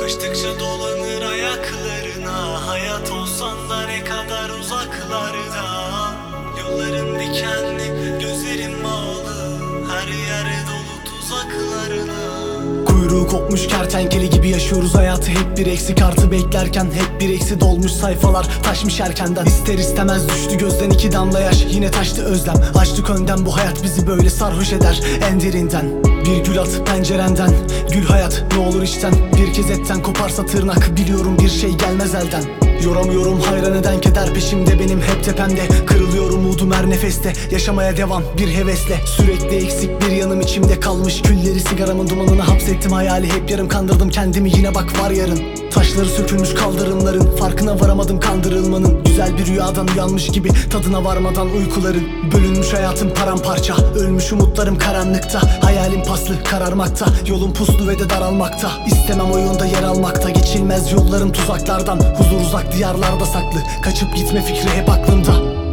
Kaçtıkça dolanır ayaklarına, hayat olsan da ne kadar uzaklarda. Yolların dikenli, gözlerim bağlı, her yer dolu tuzaklarına. Kuyruğu kopmuş kertenkele gibi yaşıyoruz hayatı. Hep bir eksi kartı beklerken, hep bir eksi dolmuş sayfalar taşmış erkenden. İster istemez düştü gözden iki damla yaş, yine taştı özlem. Açtık önden, bu hayat bizi böyle sarhoş eder en derinden. Bir gül at pencerenden, gül hayat ne olur içten. Bir kez etten koparsa tırnak, biliyorum bir şey gelmez elden. Yoramıyorum hayran eden keder peşimde benim hep tepemde. Kırılıyor umudum her nefeste, yaşamaya devam bir hevesle. Sürekli eksik bir yanım içimde kalmış, külleri sigaramın dumanına hapsettim. Hayali hep yarım kandırdım kendimi, yine bak var yarın. Taşları sökülmüş kaldırımların, farkına varamadım kandırılmanın. Güzel bir rüyadan uyanmış gibi, tadına varmadan uykuların. Bölünmüş hayatım paramparça, ölmüş umutlarım karanlıkta. Hayalim paslı kararmakta, yolum puslu ve de daralmakta. İstemem oyunda yer almakta, geçilmez yollarım tuzaklardan. Huzur uzak diyarlarda saklı, kaçıp gitme fikri hep aklımda.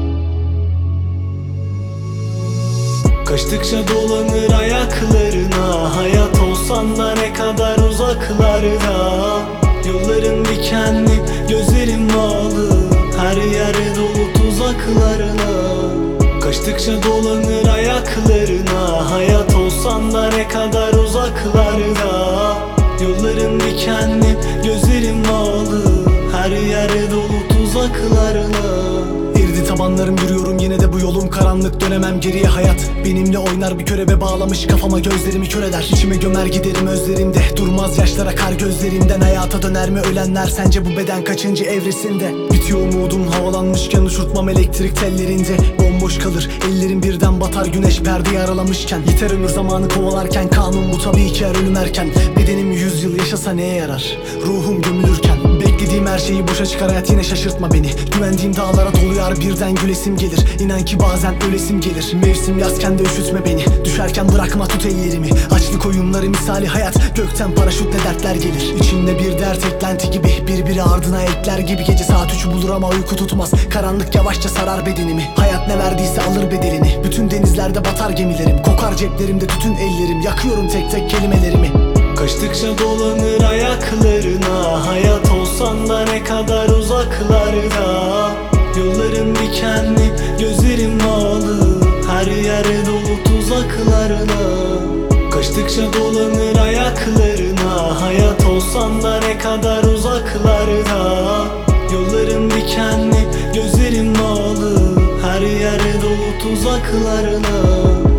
Kaçtıkça dolanır ayaklarına, hayat olsan da ne kadar uzaklarda. Yolların dikenli, gözlerim bağlı, her yer dolu tuzaklarına. Kaçtıkça dolanır ayaklarına, hayat olsan da ne kadar uzaklarda. Yolların dikenli, gözlerim bağlı, her yer dolu tuzaklarına. Eridi tabanlarım, yürüyorum yine de bu yolum karanlık. Dönemem geriye, hayat benimle oynar bir körebe bağlamış kafama, gözlerimi kör eder. İçime gömer giderim özlerimde, durmaz yaşlar akar gözlerimden. Hayata döner mi ölenler sence, bu beden kaçıncı evresinde? Bitiyor umudum havalanmışken, uçurtmam elektrik tellerinde. Bomboş kalır ellerim birden batar, güneş perdeyi aralamışken. Yeter ömür zamanı kovalarken, kanun bu tabii ki her ölüm erken. Bedenim 100 yıl yaşasa neye yarar, ruhum gömülürken. Beklediğim her şeyi boşa çıkar hayat, yine şaşırtma beni. Güvendiğim dağlara dolu yar, birden gülesim gelir. İnan ki bazen ölesim gelir. Mevsim yazken de üşütme beni, düşerken bırakma tut ellerimi. Açlık oyunları misali hayat, gökten paraşütle dertler gelir. İçimde bir dert eklenti gibi, birbiri ardına ekler gibi. Gece saat 3'ü bulur ama uyku tutmaz, karanlık yavaşça sarar bedenimi. Hayat ne verdiyse alır bedelini, bütün denizlerde batar gemilerim. Kokar ceplerimde tütün ellerim, yakıyorum tek tek kelimelerimi. Kaçtıkça dolanır ayaklarına, hayat olsan da ne kadar uzaklarda. Yolların dikenli, gözlerim bağlı, her yer dolu tuzaklarına. Kaçtıkça dolanır ayaklarına, hayat olsan da ne kadar uzaklarda. Yolların dikenli, gözlerim bağlı, her yer dolu tuzaklarına.